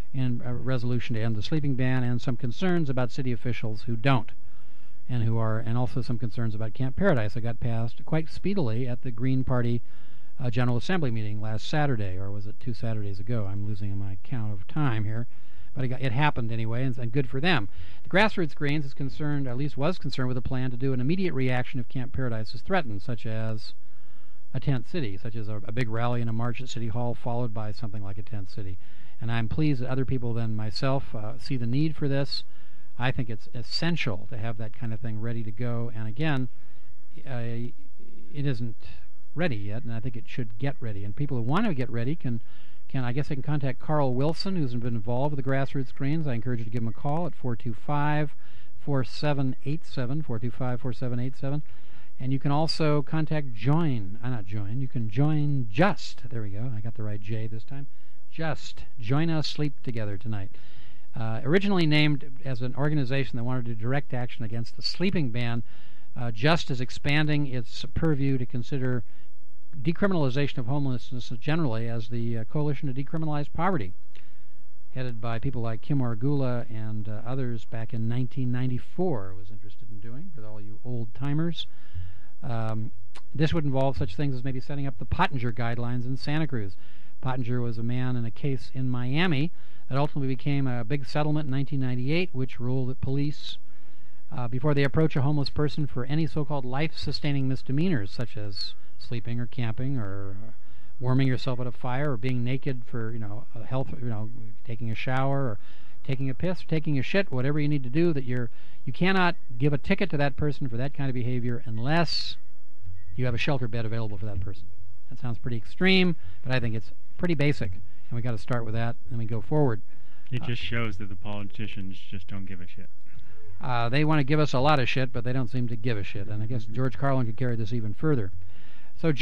in a resolution to end the sleeping ban, and some concerns about city officials who don't, and also some concerns about Camp Paradise that got passed quite speedily at the Green Party General Assembly meeting last Saturday, or was it 2 Saturdays ago? I'm losing my count of time here. But it happened anyway, and good for them. The Grassroots Greens is concerned, at least was concerned, with a plan to do an immediate reaction if Camp Paradise is threatened, such as a tent city, such as a big rally and a march at City Hall, followed by something like a tent city. And I'm pleased that other people than myself see the need for this. I think it's essential to have that kind of thing ready to go. And again, it isn't ready yet, and I think it should get ready. And people who want to get ready can I guess I can contact Carl Wilson, who's been involved with the Grassroots Greens. I encourage you to give him a call at 425-4787, 425-4787. And you can also contact you can join Just. There we go. I got the right J this time. Just. Join Us Sleep Together tonight. Originally named as an organization that wanted to do direct action against the sleeping ban, Just is expanding its purview to consider decriminalization of homelessness generally as the Coalition to Decriminalize Poverty, headed by people like Kim Argula and others back in 1994 was interested in doing, for all you old-timers. This would involve such things as maybe setting up the Pottinger Guidelines in Santa Cruz. Pottinger was a man in a case in Miami that ultimately became a big settlement in 1998, which ruled that police, before they approach a homeless person for any so-called life-sustaining misdemeanors, such as sleeping or camping or warming yourself at a fire or being naked for health, taking a shower or taking a piss or taking a shit, whatever you need to do, that you cannot give a ticket to that person for that kind of behavior unless you have a shelter bed available for that person. That sounds pretty extreme, but I think it's pretty basic, and we got to start with that and we go forward.
It just shows that the politicians just don't give a shit.
They want to give us a lot of shit, but they don't seem to give a shit, and I guess George Carlin could carry this even further. So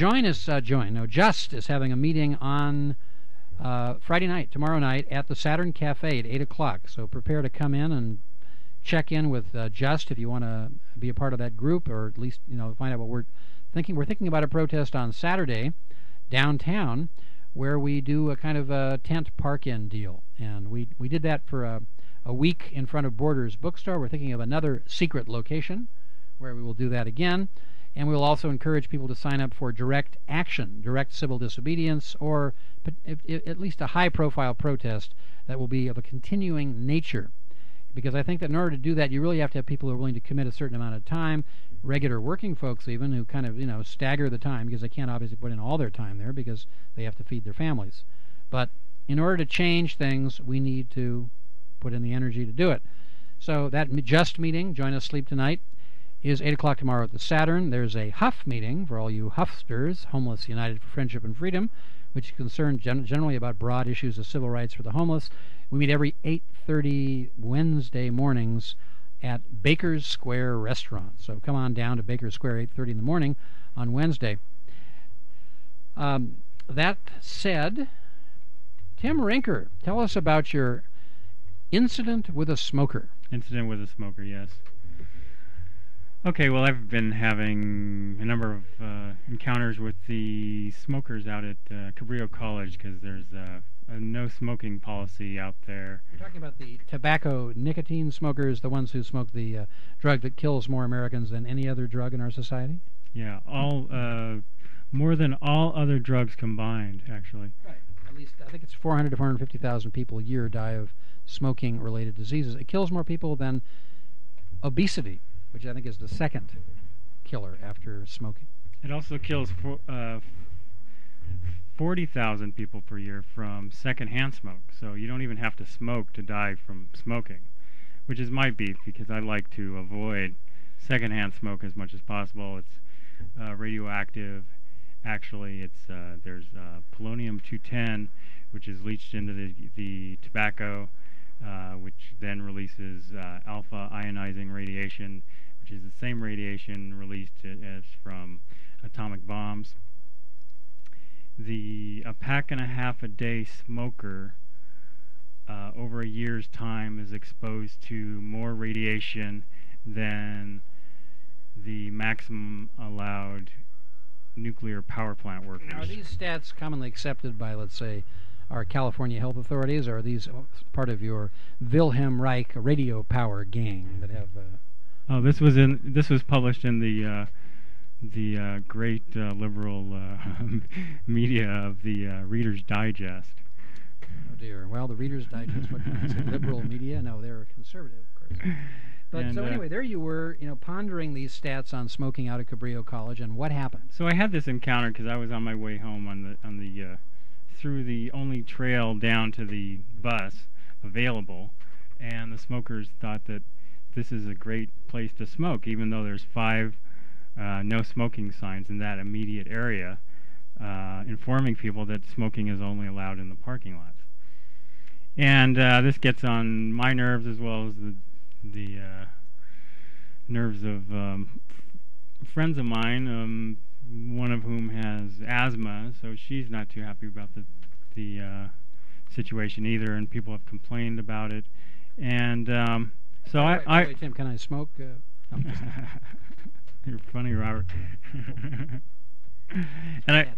Just is having a meeting on Friday night, tomorrow night, at the Saturn Cafe at 8 o'clock. So prepare to come in and check in with Just if you want to be a part of that group, or at least find out what we're thinking. We're thinking about a protest on Saturday downtown where we do a kind of a tent park-in deal. And we did that for a week in front of Borders Bookstore. We're thinking of another secret location where we will do that again. And we will also encourage people to sign up for direct action, direct civil disobedience, or at least a high-profile protest that will be of a continuing nature. Because I think that in order to do that, you really have to have people who are willing to commit a certain amount of time, regular working folks even, who kind of, stagger the time, because they can't obviously put in all their time there because they have to feed their families. But in order to change things, we need to put in the energy to do it. So that Just meeting, Join Us Sleep Tonight, is 8 o'clock tomorrow at the Saturn. There's a Huff meeting for all you Huffsters, Homeless United for Friendship and Freedom, which is concerned generally about broad issues of civil rights for the homeless. We meet every 8:30 Wednesday mornings at Baker's Square Restaurant. So come on down to Baker's Square 8:30 in the morning on Wednesday. That said, Tim Rinker, tell us about your incident with a smoker.
Incident with a smoker, yes. Okay, well, I've been having a number of encounters with the smokers out at Cabrillo College because there's a no smoking policy out there.
You're talking about the tobacco nicotine smokers, the ones who smoke the drug that kills more Americans than any other drug in our society?
Yeah, more than all other drugs combined, actually.
Right. At least, I think it's 400 to 450,000 people a year die of smoking-related diseases. It kills more people than obesity, which I think is the second killer after smoking.
It also kills 40,000 people per year from secondhand smoke. So you don't even have to smoke to die from smoking, which is my beef because I like to avoid secondhand smoke as much as possible. It's radioactive. Actually, there's polonium-210, which is leached into the tobacco, which then releases alpha ionizing radiation, which is the same radiation released as from atomic bombs. A pack and a half a day smoker over a year's time is exposed to more radiation than the maximum allowed nuclear power plant workers.
Now, are these stats commonly accepted by, let's say, our California health authorities, or are these part of your Wilhelm Reich radio power gang that have?
Oh, this was published in the great liberal media of the Reader's Digest.
Oh dear. Well, the Reader's Digest. What can I say? Liberal media? No, they're conservative, of course. But
And,
so anyway, there you were, pondering these stats on smoking out at Cabrillo College, and what happened?
So I had this encounter because I was on my way home on the through the only trail down to the bus available, and the smokers thought that this is a great place to smoke, even though there's 5 no smoking signs in that immediate area, informing people that smoking is only allowed in the parking lots. And this gets on my nerves as well as the nerves of friends of mine, one of whom has asthma, so she's not too happy about the situation either, and people have complained about it. And so
Wait, Tim, can I smoke? No, just
You're funny, Robert. And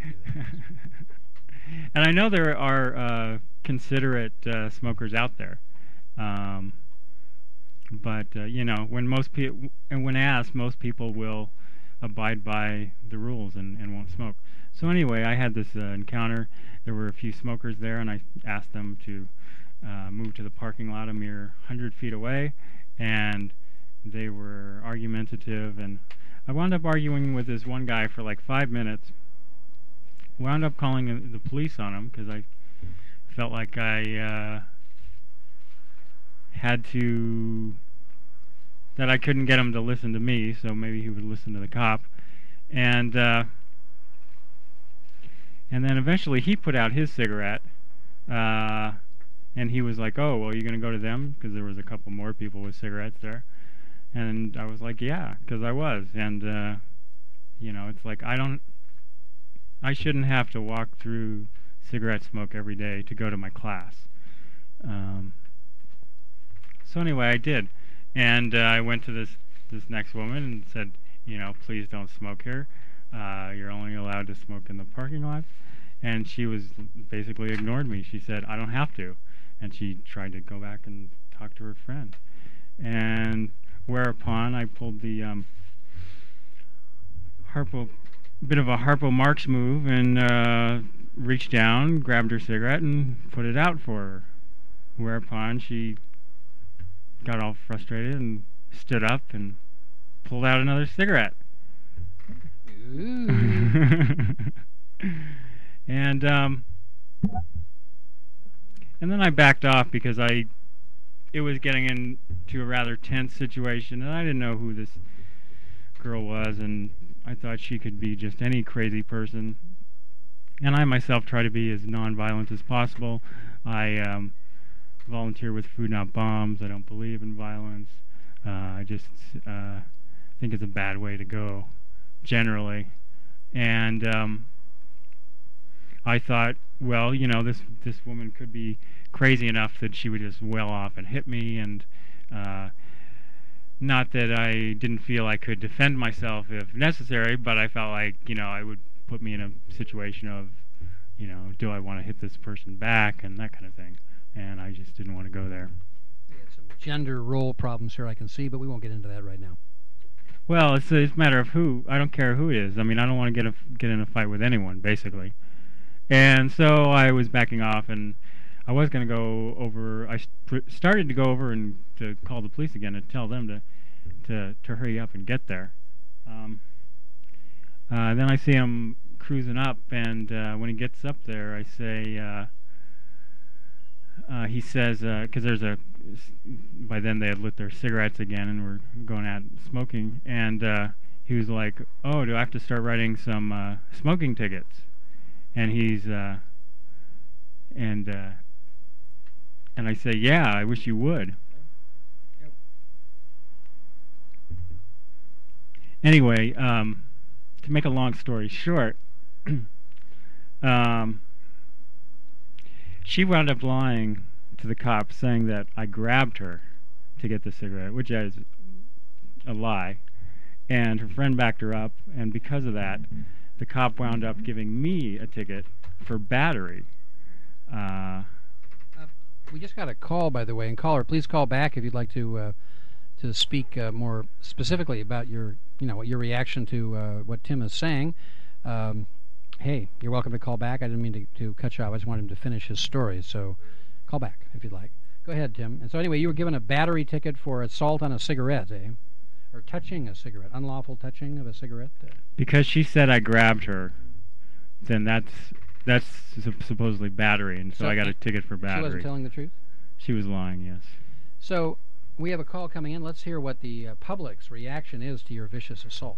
I know there are considerate smokers out there. But when asked, most people will abide by the rules and won't smoke. So anyway, I had this encounter. There were a few smokers there, and I asked them to move to the parking lot a mere 100 feet away, and they were argumentative, and I wound up arguing with this one guy for like 5 minutes. Wound up calling the police on him because I felt like I that I couldn't get him to listen to me, so maybe he would listen to the cop. And then eventually he put out his cigarette, and he was like, "Oh, well, you're going to go to them?" Because there was a couple more people with cigarettes there. And I was like, "Yeah," because I was. And, it's like I shouldn't have to walk through cigarette smoke every day to go to my class. So anyway, I did. And I went to this next woman and said, "Please don't smoke here. You're only allowed to smoke in the parking lot." And she basically ignored me. She said, "I don't have to." And she tried to go back and talk to her friend. And whereupon I pulled the bit of a Harpo Marx move and reached down, grabbed her cigarette, and put it out for her. Whereupon she got all frustrated and stood up and pulled out another cigarette. And then I backed off because it was getting into a rather tense situation, and I didn't know who this girl was, and I thought she could be just any crazy person. And I myself try to be as nonviolent as possible. I volunteer with Food Not Bombs. I don't believe in violence. I just think it's a bad way to go, generally. And I thought, well, this woman could be crazy enough that she would just well off and hit me, and not that I didn't feel I could defend myself if necessary, but I felt like, I would put me in a situation of, do I want to hit this person back and that kind of thing. And I just didn't want to go there.
We had some gender role problems here, I can see, but we won't get into that right now.
Well, it's a matter of who. I don't care who it is. I mean, I don't want to get in a fight with anyone, basically. And so I was backing off, and I was going to go over. I started to go over and to call the police again and tell them to hurry up and get there. Then I see him cruising up, and when he gets up there, I say, he says, because by then they had lit their cigarettes again and were going out smoking, and he was like, "Oh, do I have to start writing some smoking tickets?" And and I say, "Yeah, I wish you would." Anyway, to make a long story short, she wound up lying to the cops, saying that I grabbed her to get the cigarette, which is a lie. And her friend backed her up, and because of that, the cop wound up giving me a ticket for battery.
We just got a call, by the way, and caller, please call back if you'd like to speak more specifically about your reaction to what Tim is saying. Hey, you're welcome to call back. I didn't mean to cut you off. I just wanted him to finish his story, so call back if you'd like. Go ahead, Tim. And so anyway, you were given a battery ticket for assault on a cigarette, eh? Or touching a cigarette, unlawful touching of a cigarette.
Because she said I grabbed her, then that's supposedly battery, and so I got a ticket for battery.
She wasn't telling the truth?
She was lying, yes.
So we have a call coming in. Let's hear what the public's reaction is to your vicious assault.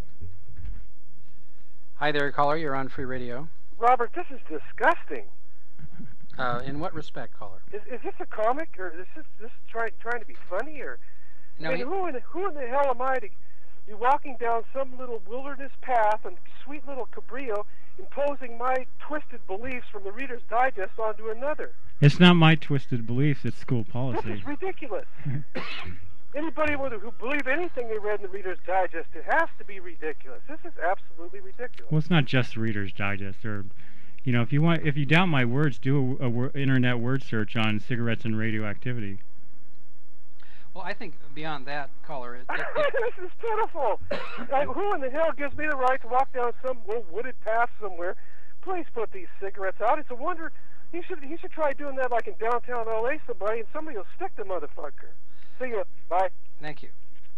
Hi there, caller. You're on Free Radio.
Robert, this is disgusting.
In what respect, caller?
Is this a comic, or is this trying to be funny, or?
No.
I mean, who in the hell am I to be walking down some little wilderness path and sweet little Cabrillo, imposing my twisted beliefs from the Reader's Digest onto another?
It's not my twisted beliefs. It's school policy.
This is ridiculous. Anybody who believe anything they read in the Reader's Digest, it has to be ridiculous. This is absolutely ridiculous.
Well, it's not just Reader's Digest. Or, if you doubt my words, do a internet word search on cigarettes and radioactivity.
Well, I think beyond that, caller,
this is pitiful. Who in the hell gives me the right to walk down some little wooded path somewhere? Please put these cigarettes out. It's a wonder. He should try doing that like in downtown L.A. somebody, and somebody will stick the motherfucker. See you. Bye.
Thank you.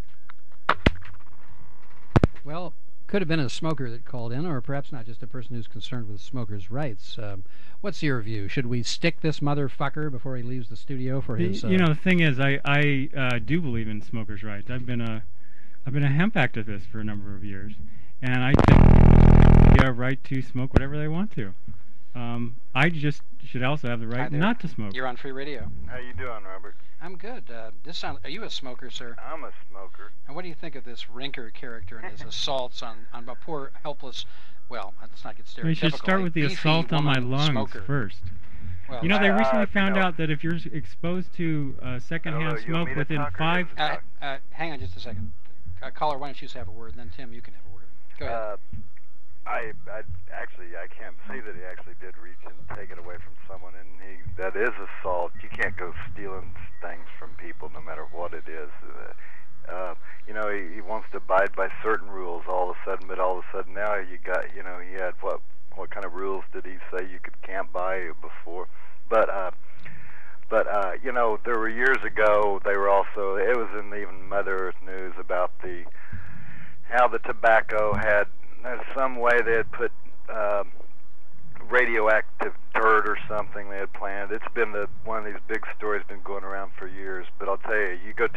Well, could have been a smoker that called in, or perhaps not, just a person who's concerned with smokers' rights. What's your view? Should we stick this motherfucker before he leaves the studio for his?
The thing is, I do believe in smokers' rights. I've been a hemp activist for a number of years, and I think people have a right to smoke whatever they want to. I just should also have the right not to smoke.
You're on Free Radio.
How you doing, Robert?
I'm good. Are you a smoker, sir?
I'm a smoker.
And what do you think of this Rinker character and his assaults on a poor, helpless, well, let's not get stereotypical.
We should start with the assault on my lungs first. Well, they recently found out that if you're exposed to secondhand smoke within 5...
hang on just a second. Caller, why don't you have a word, and then Tim, you can have a word. Go ahead.
I can't say that he actually did reach and take it away from someone, and that is assault. You can't go stealing things from people, no matter what it is. He wants to abide by certain rules all of a sudden, but all of a sudden now he had what kind of rules did he say you can't buy before? But there were years ago. They were also. It was in even Mother Earth News about how the tobacco had. Some way they had put radioactive dirt or something they had planted. It's been one of these big stories been going around for years. But I'll tell you, you go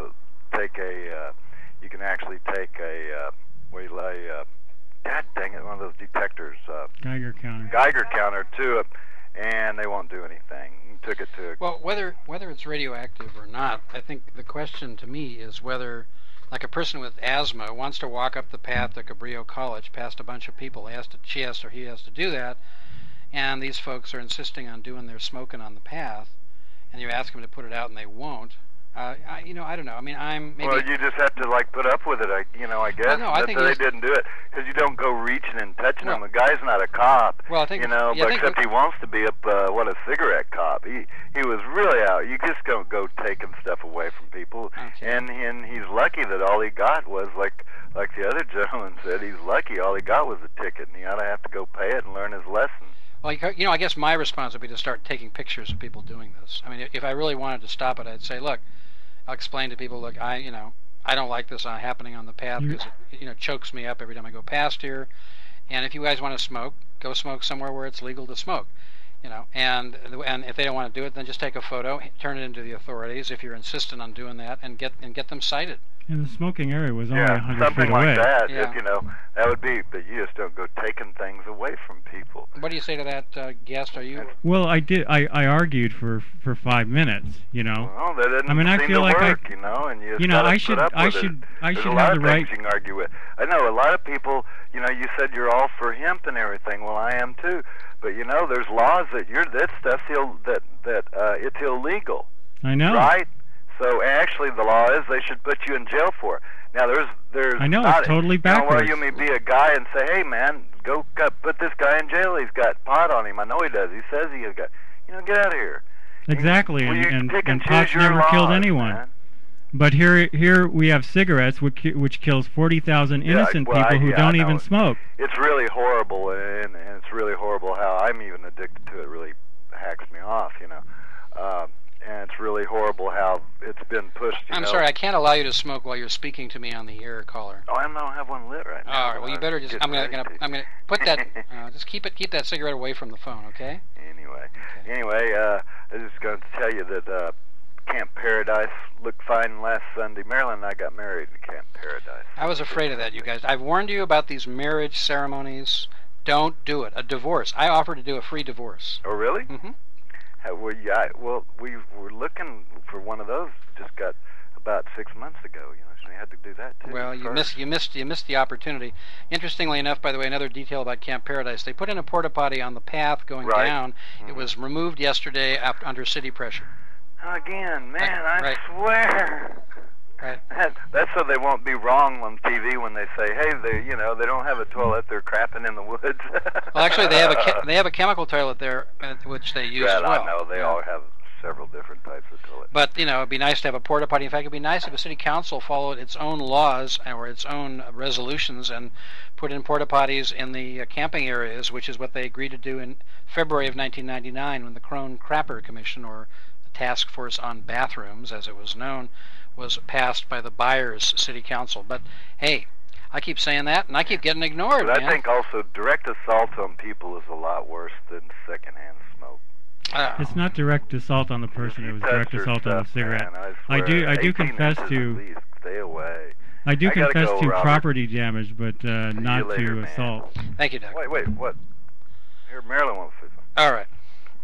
you can actually take God dang it, one of those detectors,
Geiger
counter
to it, and they won't do anything. You took it to.
Well, whether it's radioactive or not, I think the question to me is whether. Like a person with asthma wants to walk up the path to Cabrillo College past a bunch of people. She has to do that, and these folks are insisting on doing their smoking on the path, and you ask them to put it out and they won't. I don't know. I mean,
Well, you just have to put up with it. I guess.
Well, no, I think
they didn't do it because you don't go reaching and touching them. The guy's not a cop.
Well, I think
except he wants to be a cigarette cop. He was really out. You just don't go taking stuff away from people.
Okay.
And he's lucky that all he got was like the other gentleman said. He's lucky all he got was a ticket, and he ought to have to go pay it and learn his lesson.
Well, I guess my response would be to start taking pictures of people doing this. I mean, if I really wanted to stop it, I'd say, look, I'll explain to people, look, I don't like this happening on the path because it chokes me up every time I go past here. And if you guys want to smoke, go smoke somewhere where it's legal to smoke. And if they don't want to do it, then just take a photo, turn it into the authorities if you're insistent on doing that, and get them cited.
And the smoking area was only 100 feet
something
away.
like that.
Yeah.
That would be, but you just don't go taking things away from people.
What do you say to that, guest? Are you?
Well, I did. I argued for 5 minutes.
Well, that didn't
I mean, I
seem
feel
to
like
work, and you
I should
have
have the right.
You can argue with. I know a lot of people. You said you're all for hemp and everything. Well, I am too. But there's laws that it's illegal.
I know.
Right. So actually, the law is they should put you in jail for it. Now, there's.
I know, it's totally backwards.
You may be a guy and say, "Hey, man, go put this guy in jail. He's got pot on him. I know he does. He says he has got." Get out of here.
Exactly,
Well, you
and
pick and
pot
choose your
never killed
laws,
anyone.
man.
But here we have cigarettes, which kills 40,000 innocent people who don't even smoke.
It's really horrible, and it's really horrible how I'm even addicted to it. It really hacks me off, and it's really horrible how it's been pushed.
I'm sorry, I can't allow you to smoke while you're speaking to me on the air, caller.
Oh, I don't have one lit right now.
All right, well, you better just. I'm gonna put that. Just keep that cigarette away from the phone, okay?
Anyway, I was just going to tell you that Camp Paradise looked fine last Sunday. Marilyn and I got married at Camp Paradise.
I was afraid of that, you guys. I've warned you about these marriage ceremonies. Don't do it. A divorce. I offered to do a free divorce.
Oh, really?
Mm-hmm.
Well, we were looking for one of those. Just got about 6 months ago. So we had to do that too.
Well, you missed the opportunity. Interestingly enough, by the way, another detail about Camp Paradise: they put in a porta potty on the path going down. Mm-hmm. It was removed yesterday under city pressure.
Again, man, I swear.
Right.
That's so they won't be wrong on TV when they say, "Hey, they don't have a toilet; they're crapping in the woods."
Well, actually, they have a chemical toilet there, which they use as well.
I know they all have several different types of toilets.
But it'd be nice to have a porta potty. In fact, it'd be nice if a city council followed its own laws or its own resolutions and put in porta potties in the camping areas, which is what they agreed to do in February of 1999 when the Crone Crapper Commission, or the Task Force on Bathrooms, as it was known, was passed by the Byers City Council. But hey, I keep saying that, and I keep getting ignored.
But I think also direct assault on people is a lot worse than secondhand smoke.
It's not direct assault on the person; it was direct assault on the cigarette.
Man,
I do confess to.
Stay away.
I do confess
go,
to
Robert.
property damage, but not
later,
to
man.
assault.
Thank you, Doug.
Wait, what? Here, Marilyn wants to say something.
All right.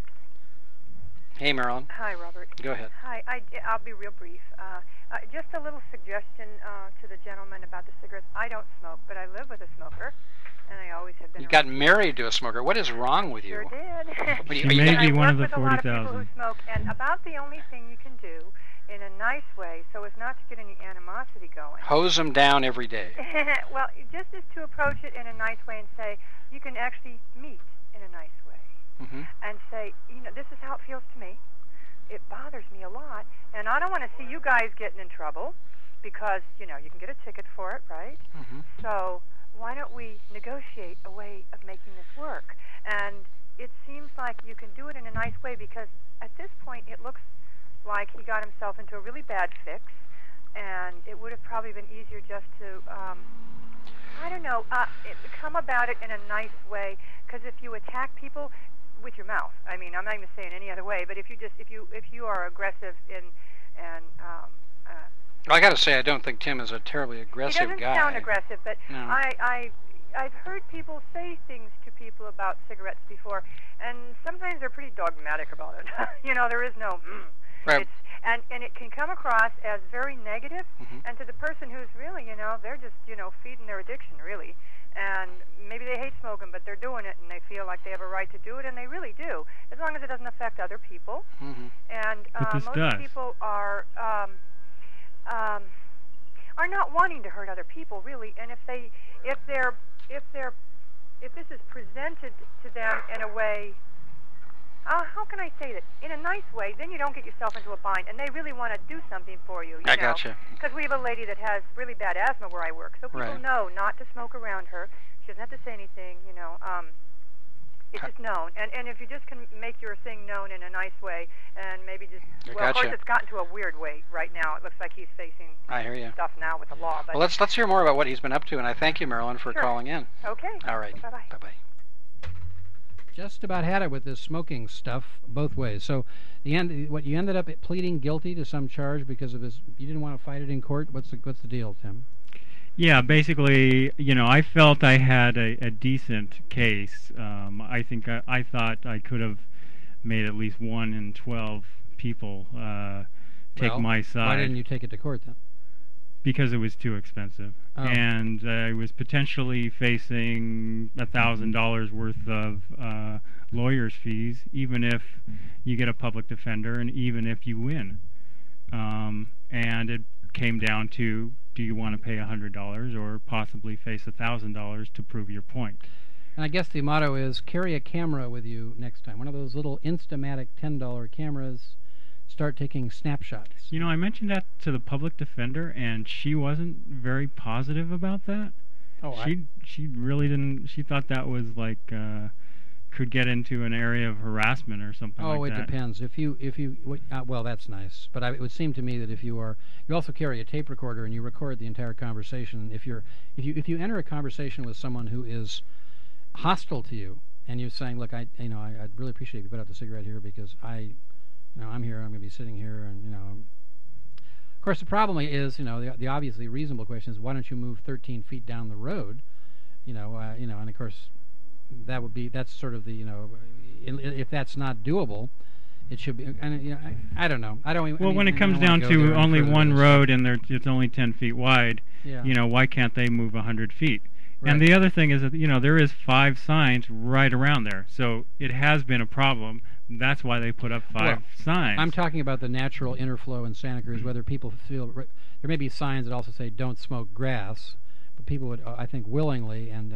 Hey, Marilyn.
Hi, Robert.
Go ahead.
Hi. I'll be real brief. Just a little suggestion to the gentleman about the cigarettes. I don't smoke, but I live with a smoker, and I always have been.
You got married to a smoker. What is wrong with you?
Sure did.
She may be one of the
I work with a lot of people
40,000.
who smoke, and about the only thing you can do in a nice way, so as not to get any animosity going.
Hose them down every day.
Well, just as to approach it in a nice way and say, you can actually meet in a nice way.
Mm-hmm.
And say, this is how it feels to me. It bothers me a lot, and I don't want to see you guys getting in trouble because, you can get a ticket for it, right?
Mm-hmm.
So why don't we negotiate a way of making this work? And it seems like you can do it in a nice way because at this point it looks like he got himself into a really bad fix, and it would have probably been easier just to, come about it in a nice way, because if you attack people with your mouth, I'm not even saying any other way, but if you are aggressive
I got to say, I don't think Tim is a terribly aggressive guy.
He doesn't sound aggressive, but
no.
I've heard people say things to people about cigarettes before, and sometimes they're pretty dogmatic about it. There is no
Right.
And it can come across as very negative,
mm-hmm.
and to the person who's really, they're just, feeding their addiction, really. And maybe they hate smoking, but they're doing it, and they feel like they have a right to do it, and they really do, as long as it doesn't affect other people.
Mm-hmm.
And most
does.
people are not wanting to hurt other people, really. And if this is presented to them in a way, how can I say that? In a nice way, then you don't get yourself into a bind, and they really want to do something for you.
I gotcha.
Because we have a lady that has really bad asthma where I work, so people
Right.
know not to smoke around her. She doesn't have to say anything, It's just known. And if you just can make your thing known in a nice way, and maybe just... Well, of course, it's gotten to a weird way right now. It looks like he's facing
I hear you.
stuff now with the law. But
Well, let's hear more about what he's been up to, and I thank you, Marilyn, for
Sure.
calling in.
Okay.
All right.
Bye-bye.
Bye-bye. Just about had it with this smoking stuff both ways. So, you ended up pleading guilty to some charge because of this. You didn't want to fight it in court. What's the deal, Tim?
Yeah, basically, I felt I had a decent case. I thought I could have made at least 1 in 12 people take my side.
Why didn't you take it to court then?
Because it was too expensive, and I was potentially facing $1,000 worth of lawyer's fees, even if you get a public defender, and even if you win. And it came down to, do you want to pay $100 or possibly face $1,000 to prove your point?
And I guess the motto is carry a camera with you next time. One of those little Instamatic $10 cameras. Start taking snapshots.
You know, I mentioned that to the public defender, and she wasn't very positive about that.
Oh,
she really didn't. She thought that was like could get into an area of harassment or something like that.
Oh, it depends. If you well, that's nice. But it would seem to me that if you also carry a tape recorder and you record the entire conversation. If you enter a conversation with someone who is hostile to you, and you're saying, look, I'd really appreciate if you put out the cigarette here because I'm here. I'm going to be sitting here, and Of course, the problem is, the obviously reasonable question is, why don't you move 13 feet down the road? And of course, that's sort of the, if that's not doable, it should be. And I don't know.
When it comes down to only one road and it's only 10 feet wide, why can't they move 100 feet? Right. And the other thing is that there is 5 signs right around there, so it has been a problem. That's why they put up 5 signs. I'm talking about the natural interflow in Santa Cruz, whether people feel there may be signs that also say "Don't smoke grass," but people would, I think, willingly and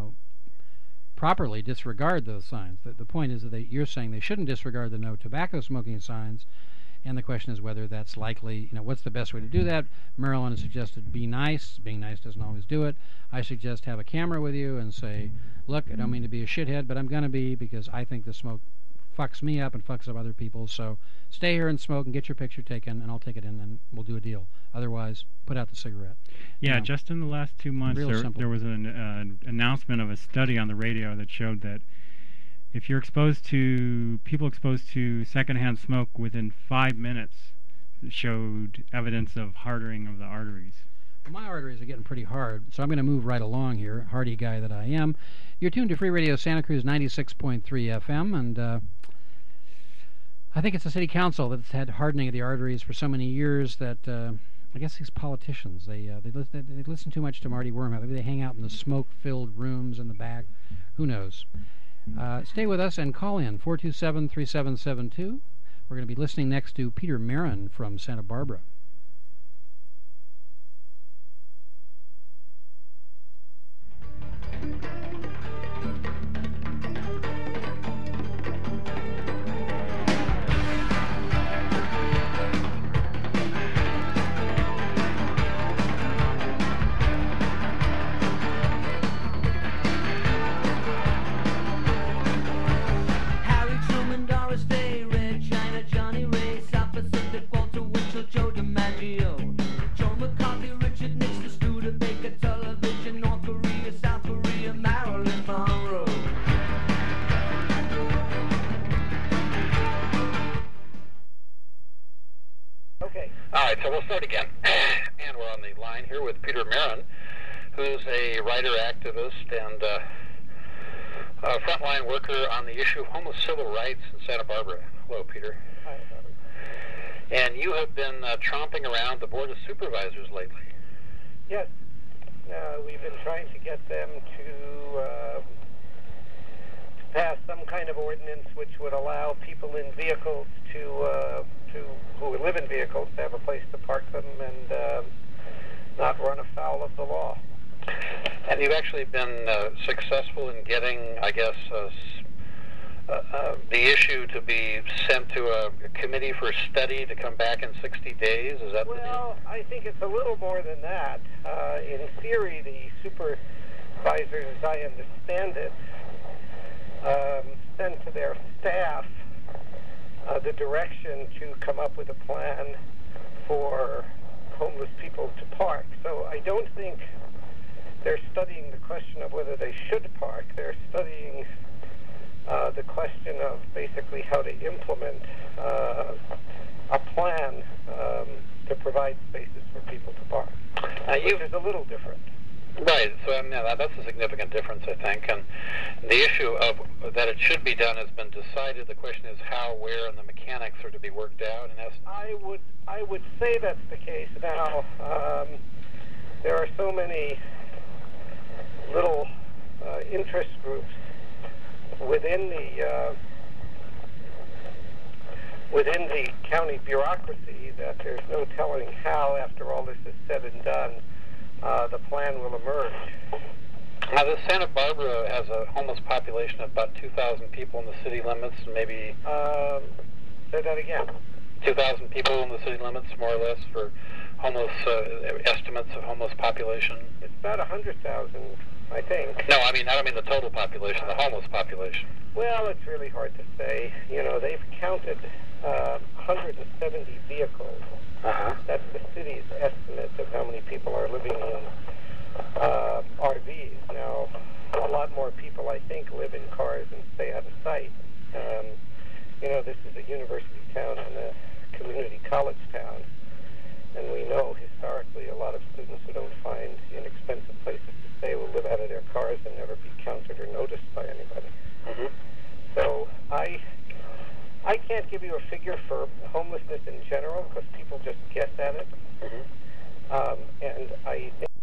properly disregard those signs. The point is that you're saying they shouldn't disregard the no tobacco smoking signs, and the question is whether that's likely. What's the best way to do that? Marilyn has suggested be nice. Being nice doesn't always do it. I suggest have a camera with you and say, "Look, I don't mean to be a shithead, but I'm going to be because I think the smoke fucks me up and fucks up other people. So stay here and smoke and get your picture taken, and I'll take it in, and we'll do a deal. Otherwise, put out the cigarette." Yeah, just in the last 2 months, there was an announcement of a study on the radio that showed that if you're people exposed to secondhand smoke within 5 minutes, showed evidence of hardening of the arteries.
Well, my arteries are getting pretty hard, so I'm going to move right along here, hardy guy that I am. You're tuned to Free Radio Santa Cruz 96.3 FM, and I think it's the city council that's had hardening of the arteries for so many years that I guess these politicians, they listen too much to Marty Wormhout. Maybe they hang out in the smoke-filled rooms in the back. Who knows? Stay with us and call in 427-3772. We're going to be listening next to Peter Marin from Santa Barbara.
So we'll start again. And we're on the line here with Peter Marin, who's a writer, activist, and a frontline worker on the issue of homeless civil rights in Santa Barbara. Hello, Peter.
Hi, Robert.
And you have been tromping around the Board of Supervisors lately.
Yes. We've been trying to get them to pass some kind of ordinance which would allow people in vehicles who live in vehicles to have a place to park them and not run afoul of the law.
And you've actually been successful in getting, I guess, the issue to be sent to a committee for study to come back in 60 days? Is that the deal?
Well, I think it's a little more than that. In theory, the supervisors, as I understand it, send to their staff the direction to come up with a plan for homeless people to park. So I don't think they're studying the question of whether they should park. They're studying the question of basically how to implement a plan to provide spaces for people to park, which is a little different.
Right, so that's a significant difference, I think. And the issue of that it should be done has been decided. The question is how, where, and the mechanics are to be worked out. In essence,
I would say that's the case. Now, there are so many little interest groups within the county bureaucracy that there's no telling how, after all this is said and done, the plan will emerge.
Now, this Santa Barbara has a homeless population of about 2,000 people in the city limits, maybe...
Say that again.
2,000 people in the city limits, more or less, for homeless estimates of homeless population.
It's about 100,000, I think.
No, I don't mean the total population, the homeless population.
Well, it's really hard to say. You know, they've counted 170 vehicles. That's the city's estimate of how many people are living in RVs. Now, a lot more people, I think, live in cars and stay out of sight. You know, this is a university town and a community college town, and we know historically a lot of students who don't find inexpensive places to stay will live out of their cars and never be counted or noticed by anybody. So I can't give you a figure for homelessness in general because people just guess at it. And I think